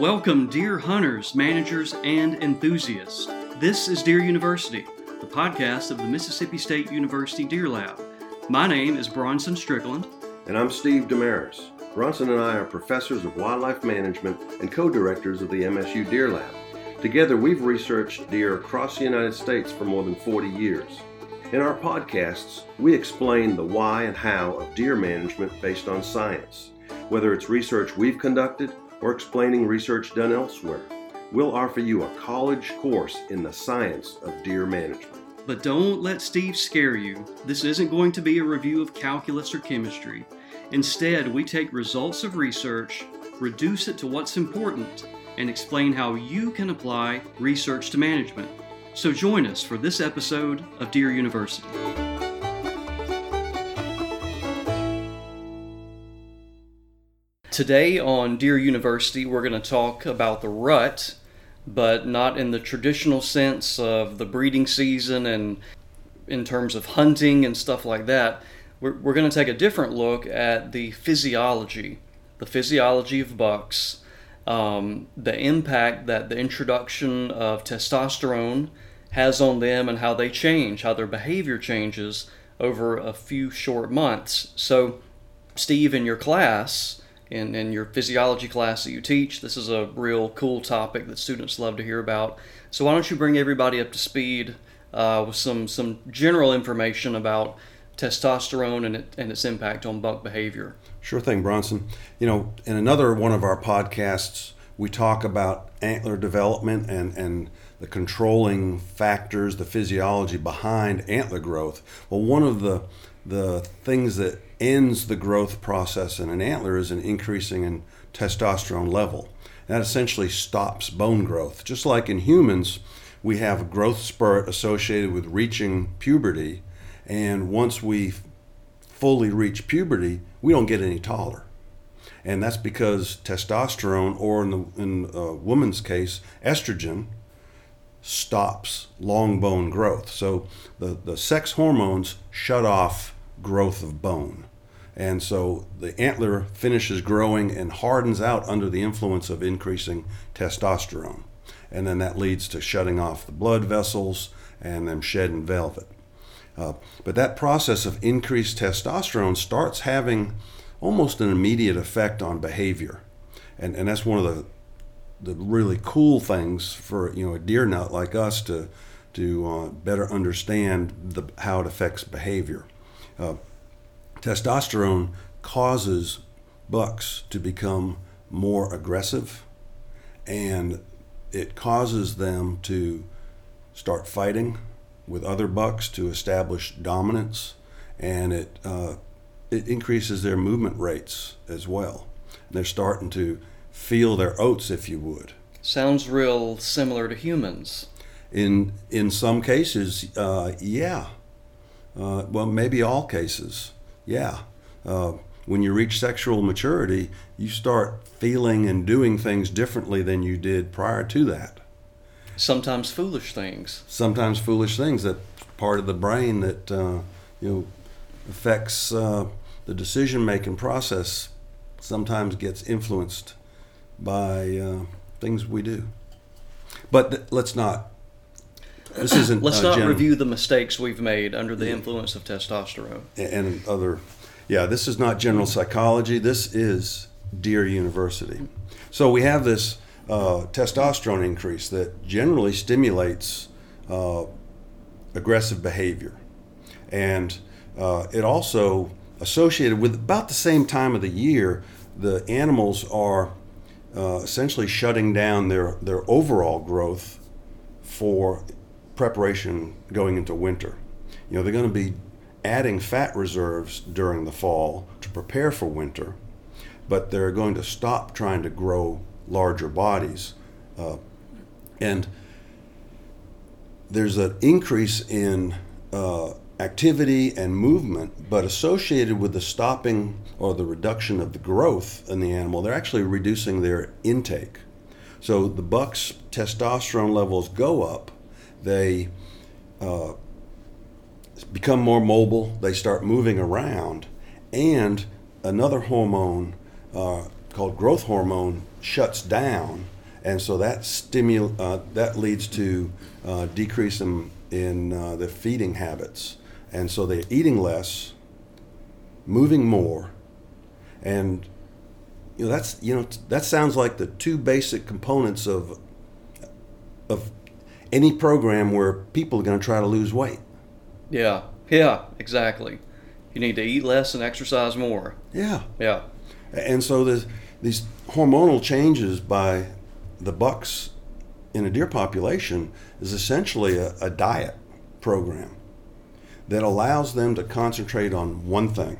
Welcome, deer hunters, managers, and enthusiasts. This is Deer University, the podcast of the Mississippi State University Deer Lab. My name is Bronson Strickland. And I'm Steve Damaris. Bronson and I are professors of wildlife management and co-directors of the MSU Deer Lab. Together, we've researched deer across the United States for more than 40 years. In our podcasts, we explain the why and how of deer management based on science, whether it's research we've conducted or explaining research done elsewhere. We'll offer you a college course in the science of deer management. But don't let Steve scare you. This isn't going to be a review of calculus or chemistry. Instead, we take results of research, reduce it to what's important, and explain how you can apply research to management. So join us for this episode of Deer University. Today on Deer University, we're going to talk about the rut, but not in the traditional sense of the breeding season and in terms of hunting and stuff like that. We're going to take a different look at the physiology of bucks, the impact that the introduction of testosterone has on them and how they change, how their behavior changes over a few short months. So, Steve, in your class, in your physiology class that you teach, this is a real cool topic that students love to hear about. So why don't you bring everybody up to speed with some general information about testosterone and its impact on buck behavior? Sure thing, Bronson. You know, in another one of our podcasts, we talk about antler development and the controlling factors, the physiology behind antler growth. Well, one of the things that ends the growth process in an antler is an increasing in testosterone level. That essentially stops bone growth. Just like in humans, we have a growth spurt associated with reaching puberty, and once we fully reach puberty, we don't get any taller. And that's because testosterone, or in a woman's case, estrogen, stops long bone growth. So the sex hormones shut off growth of bone. And so the antler finishes growing and hardens out under the influence of increasing testosterone. And then that leads to shutting off the blood vessels and them shedding velvet. But that process of increased testosterone starts having almost an immediate effect on behavior. And that's one of the really cool things for a deer nut like us to better understand how it affects behavior. Testosterone causes bucks to become more aggressive, and it causes them to start fighting with other bucks to establish dominance, and it increases their movement rates as well. And they're starting to feel their oats, if you would. Sounds real similar to humans. In some cases, yeah. Well, maybe all cases. Yeah. When you reach sexual maturity, you start feeling and doing things differently than you did prior to that. Sometimes foolish things. That's part of the brain that affects the decision-making process. Sometimes gets influenced by things we do. But let's not. This isn't. Let's not review the mistakes we've made under the influence of testosterone. And other. Yeah, this is not general psychology. This is Deer University. So we have this testosterone increase that generally stimulates aggressive behavior. And it also, associated with about the same time of the year, the animals are essentially shutting down their overall growth for preparation going into winter. They're going to be adding fat reserves during the fall to prepare for winter, but they're going to stop trying to grow larger bodies. And there's an increase in activity and movement, but associated with the stopping or the reduction of the growth in the animal, they're actually reducing their intake. So the buck's testosterone levels go up. They become more mobile, they start moving around, and another hormone called growth hormone shuts down, and so that leads to decrease in the feeding habits, and so they're eating less, moving more, and that sounds like the two basic components of any program where people are going to try to lose weight. Yeah, exactly. You need to eat less and exercise more. Yeah. Yeah. And so these hormonal changes by the bucks in a deer population is essentially a diet program that allows them to concentrate on one thing: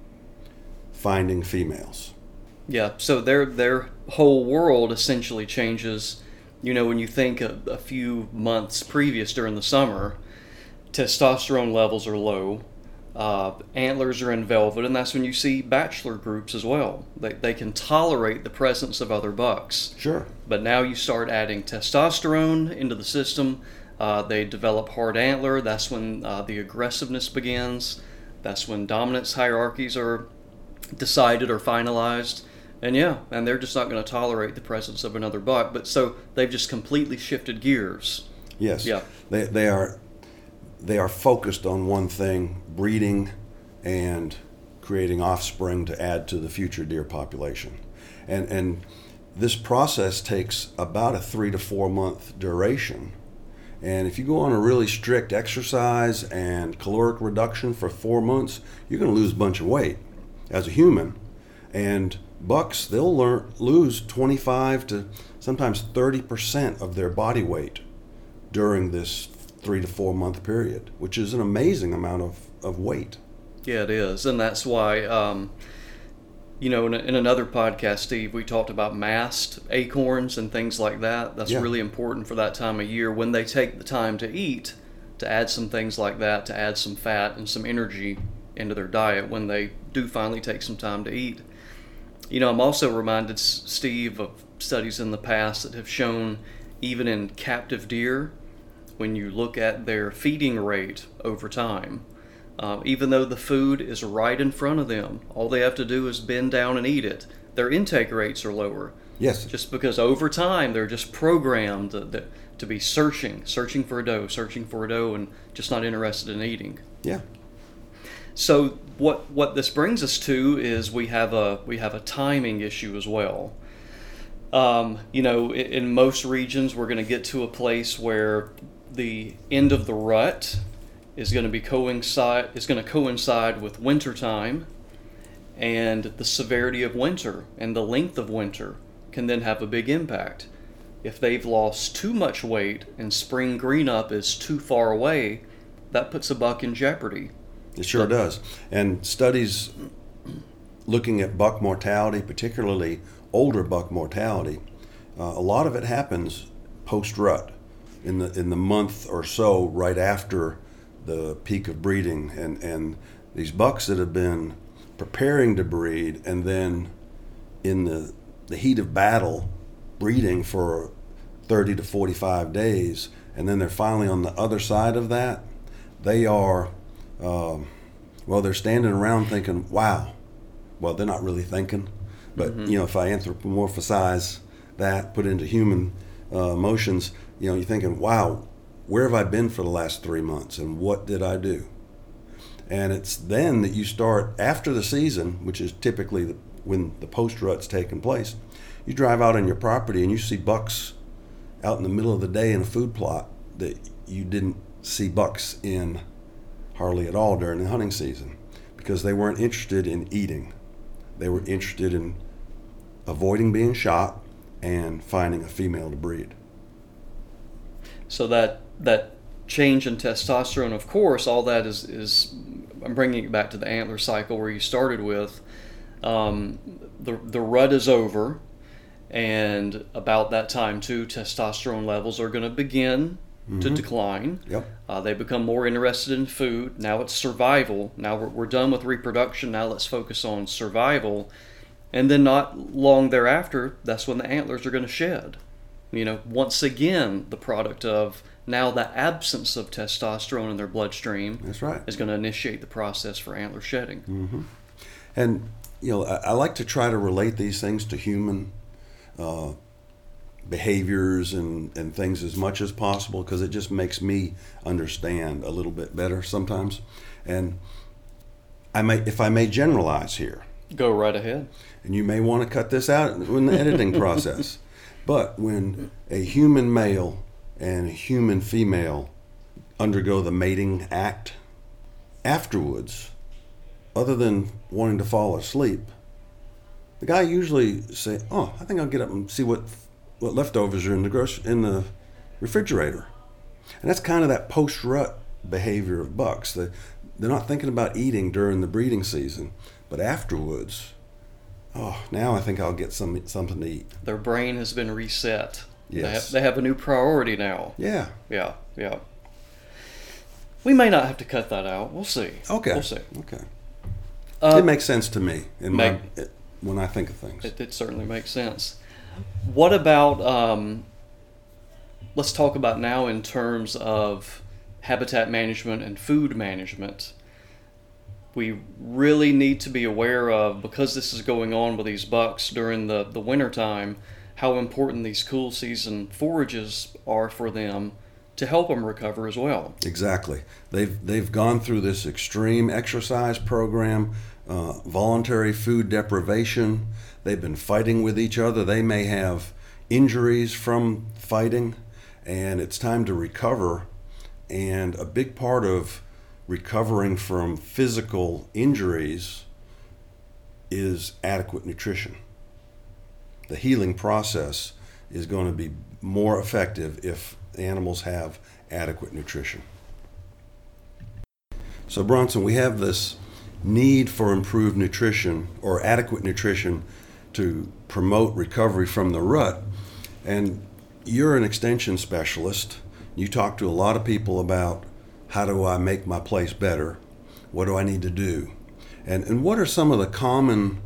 finding females. Yeah, so their whole world essentially changes. When you think a few months previous during the summer, testosterone levels are low, antlers are in velvet, and that's when you see bachelor groups as well. They can tolerate the presence of other bucks. Sure. But now you start adding testosterone into the system, they develop hard antler, that's when the aggressiveness begins, that's when dominance hierarchies are decided or finalized. And they're just not going to tolerate the presence of another buck. But so they've just completely shifted gears. Yes. Yeah. They are focused on one thing: breeding and creating offspring to add to the future deer population. And this process takes about a 3 to 4 month duration. And if you go on a really strict exercise and caloric reduction for 4 months, you're going to lose a bunch of weight as a human. And bucks, they'll lose 25 to sometimes 30% of their body weight during this 3 to 4 month period, which is an amazing amount of weight. Yeah, it is. And that's why, in another podcast, Steve, we talked about mast acorns and things like that. That's really important for that time of year when they take the time to eat, to add some things like that, to add some fat and some energy into their diet when they do finally take some time to eat. I'm also reminded, Steve, of studies in the past that have shown even in captive deer, when you look at their feeding rate over time, even though the food is right in front of them, all they have to do is bend down and eat it, their intake rates are lower. Yes. Just because over time they're just programmed to be searching for a doe, and just not interested in eating. Yeah. So what this brings us to is we have a timing issue as well. In most regions, we're going to get to a place where the end of the rut is going to coincide with winter time, and the severity of winter and the length of winter can then have a big impact. If they've lost too much weight and spring green up is too far away, that puts a buck in jeopardy. It sure does. And studies looking at buck mortality, particularly older buck mortality, a lot of it happens post-rut, in the month or so right after the peak of breeding. And these bucks that have been preparing to breed and then in the heat of battle breeding for 30 to 45 days, and then they're finally on the other side of that, they are... they're standing around thinking, wow. Well, they're not really thinking, but if I anthropomorphize that, put it into human emotions, you're thinking, wow, where have I been for the last 3 months, and what did I do? And it's then that you start, after the season, which is typically when the post-rut's taking place, you drive out on your property and you see bucks out in the middle of the day in a food plot that you didn't see bucks in hardly at all during the hunting season, because they weren't interested in eating. They were interested in avoiding being shot and finding a female to breed. So that change in testosterone, of course, all that is I'm bringing it back to the antler cycle where you started with. The rut is over, and about that time too, testosterone levels are going to begin to decline. Yep. They become more interested in food. Now it's survival. Now we're done with reproduction. Now let's focus on survival. And then not long thereafter, that's when the antlers are going to shed. Once again, the product of now the absence of testosterone in their bloodstream. That's right. Is going to initiate the process for antler shedding. Mm-hmm. And I like to try to relate these things to human uh, behaviors and things as much as possible, because it just makes me understand a little bit better sometimes. And if I may generalize here, Go right ahead. and you may want to cut this out in the editing process, but when a human male and a human female undergo the mating act, afterwards, other than wanting to fall asleep, the guy usually say, "Oh, I think I'll get up and see what leftovers are in the refrigerator," and that's kind of that post-rut behavior of bucks. They're not thinking about eating during the breeding season, but afterwards, oh, now I think I'll get something to eat. Their brain has been reset. Yes. They have a new priority now. Yeah. Yeah, yeah. We may not have to cut that out. We'll see. Okay. We'll see. Okay. It makes sense to me when I think of things. It certainly makes sense. What about, let's talk about now in terms of habitat management and food management. We really need to be aware of, because this is going on with these bucks during the winter time, how important these cool season forages are for them to help them recover as well. Exactly. They've gone through this extreme exercise program, voluntary food deprivation. They've been fighting with each other. They may have injuries from fighting, and it's time to recover. And a big part of recovering from physical injuries is adequate nutrition. The healing process is going to be more effective if animals have adequate nutrition. So Bronson, we have this need for improved nutrition or adequate nutrition to promote recovery from the rut. And you're an extension specialist. You talk to a lot of people about, how do I make my place better? What do I need to do? And what are some of the common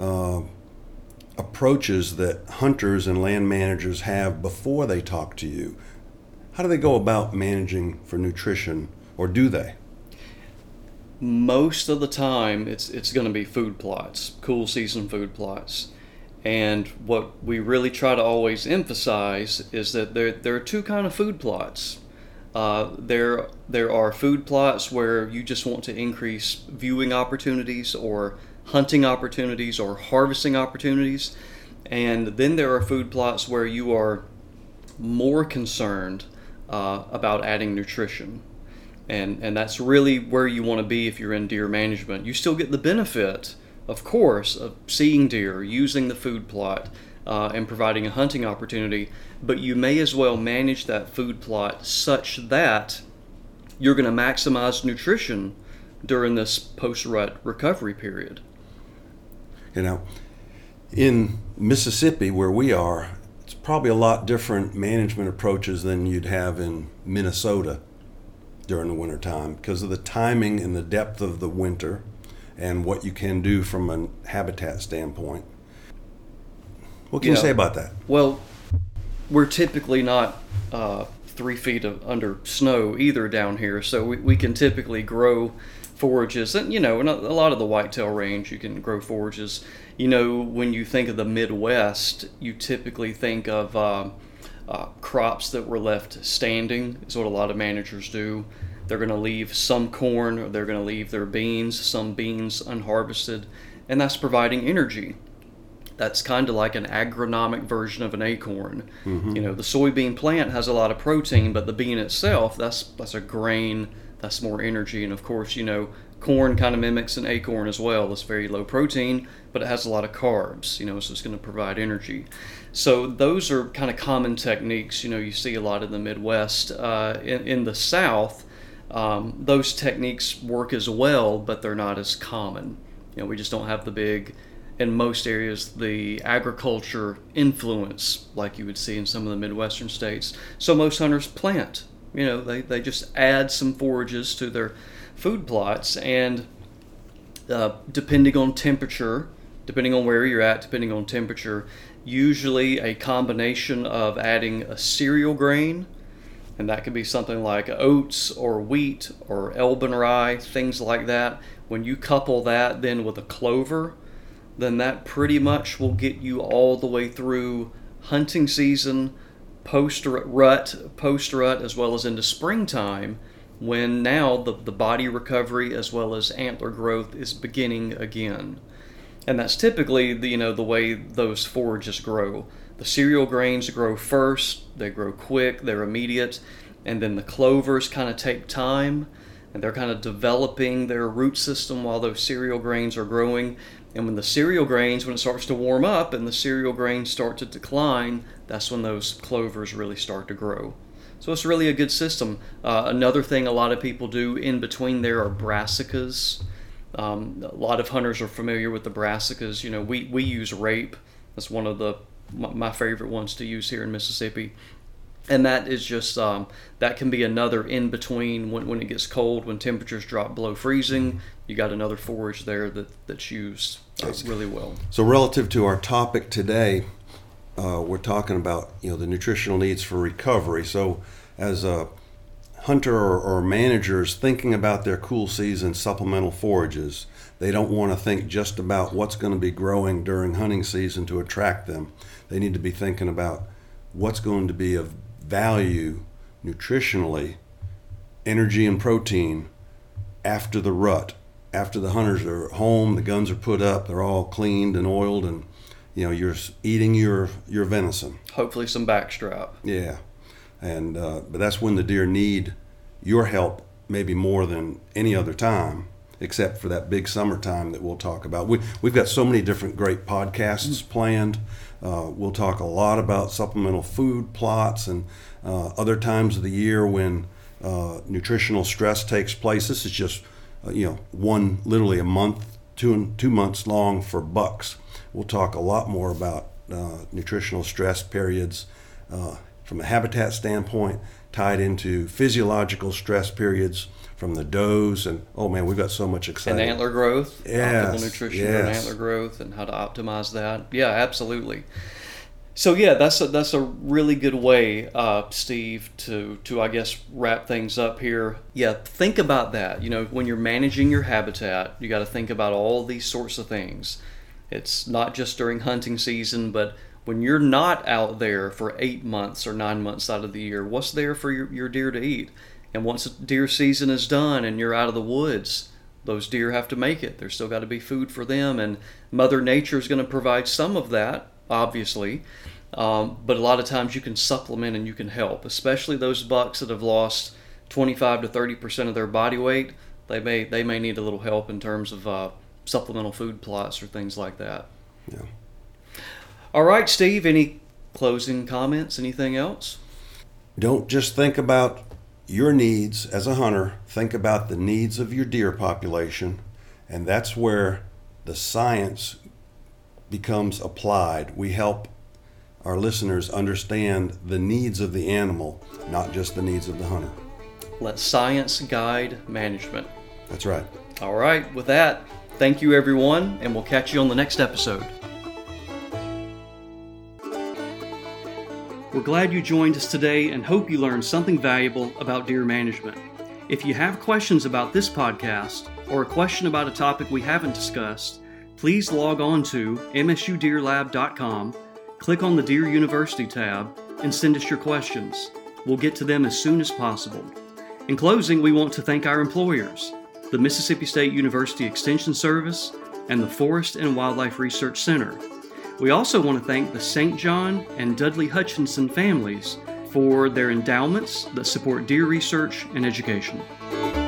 approaches that hunters and land managers have before they talk to you? How do they go about managing for nutrition, or do they? Most of the time, it's going to be food plots, cool season food plots. And what we really try to always emphasize is that there are two kind of food plots. There are food plots where you just want to increase viewing opportunities or hunting opportunities or harvesting opportunities. And then there are food plots where you are more concerned about adding nutrition. And that's really where you want to be if you're in deer management. You still get the benefit, of course, of seeing deer, using the food plot, and providing a hunting opportunity, but you may as well manage that food plot such that you're going to maximize nutrition during this post-rut recovery period. In Mississippi, where we are, it's probably a lot different management approaches than you'd have in Minnesota during the winter time, because of the timing and the depth of the winter and what you can do from a habitat standpoint. What can you say about that? Well, we're typically not 3 feet under snow either down here, so we can typically grow forages. And, in a lot of the whitetail range, you can grow forages. When you think of the Midwest, you typically think of crops that were left standing, is what a lot of managers do. They're going to leave some corn, or they're going to leave their beans, some beans unharvested, and that's providing energy. That's kind of like an agronomic version of an acorn. Mm-hmm. The soybean plant has a lot of protein, but the bean itself, that's a grain, that's more energy. And of course, corn kind of mimics an acorn as well. It's very low protein, but it has a lot of carbs, so it's going to provide energy. So those are kind of common techniques, you see a lot in the Midwest. In the South, those techniques work as well, but they're not as common. We just don't have the big, in most areas, the agriculture influence like you would see in some of the Midwestern states. So most hunters plant. They just add some forages to their food plots, and depending on temperature, depending on where you're at, depending on temperature, usually a combination of adding a cereal grain, and that could be something like oats or wheat or Elben rye, things like that. When you couple that then with a clover, then that pretty much will get you all the way through hunting season, post-rut, as well as into springtime, when now the body recovery as well as antler growth is beginning again. And that's typically the way those forages grow. The cereal grains grow first, they grow quick, they're immediate, and then the clovers kind of take time, and they're kind of developing their root system while those cereal grains are growing. And when the cereal grains, when it starts to warm up and the cereal grains start to decline, that's when those clovers really start to grow. So it's really a good system. Another thing a lot of people do in between there are brassicas. A lot of hunters are familiar with the brassicas. We use rape. That's one of my favorite ones to use here in Mississippi. And that is just, that can be another in between when it gets cold, when temperatures drop below freezing. You got another forage there that's used really well. So relative to our topic today, we're talking about the nutritional needs for recovery. So as a hunter or managers thinking about their cool season supplemental forages, they don't want to think just about what's going to be growing during hunting season to attract them. They need to be thinking about what's going to be of value nutritionally, energy and protein after the rut, after the hunters are home, the guns are put up, they're all cleaned and oiled, and you're eating your venison. Hopefully some backstrap. Yeah, and but that's when the deer need your help maybe more than any other time, except for that big summertime that we'll talk about. We've got so many different great podcasts planned. We'll talk a lot about supplemental food plots and other times of the year when nutritional stress takes place. This is just literally a month, 2 months long for bucks. We'll talk a lot more about nutritional stress periods from a habitat standpoint, tied into physiological stress periods from the does, and we've got so much exciting. And antler growth, optimal nutrition yes. and antler growth, and how to optimize that. Yeah, absolutely. So yeah, that's a really good way, Steve, to I guess wrap things up here. Yeah, think about that. When you're managing your habitat, you got to think about all these sorts of things. It's not just during hunting season, but when you're not out there for 8 months or 9 months out of the year, what's there for your deer to eat? And once deer season is done and you're out of the woods, those deer have to make it. There's still got to be food for them, and Mother Nature is going to provide some of that, obviously. But a lot of times you can supplement and you can help, especially those bucks that have lost 25 to 30% of their body weight. They may need a little help in terms of supplemental food plots or things like that. Yeah. All right, Steve, any closing comments? Anything else? Don't just think about your needs as a hunter. Think about the needs of your deer population, and that's where the science becomes applied. We help our listeners understand the needs of the animal, not just the needs of the hunter. Let science guide management. That's right. All right, with that, thank you everyone, and we'll catch you on the next episode. We're glad you joined us today and hope you learned something valuable about deer management. If you have questions about this podcast or a question about a topic we haven't discussed, please log on to msudeerlab.com, click on the Deer University tab, and send us your questions. We'll get to them as soon as possible. In closing, we want to thank our employers, the Mississippi State University Extension Service and the Forest and Wildlife Research Center. We also want to thank the St. John and Dudley Hutchinson families for their endowments that support deer research and education.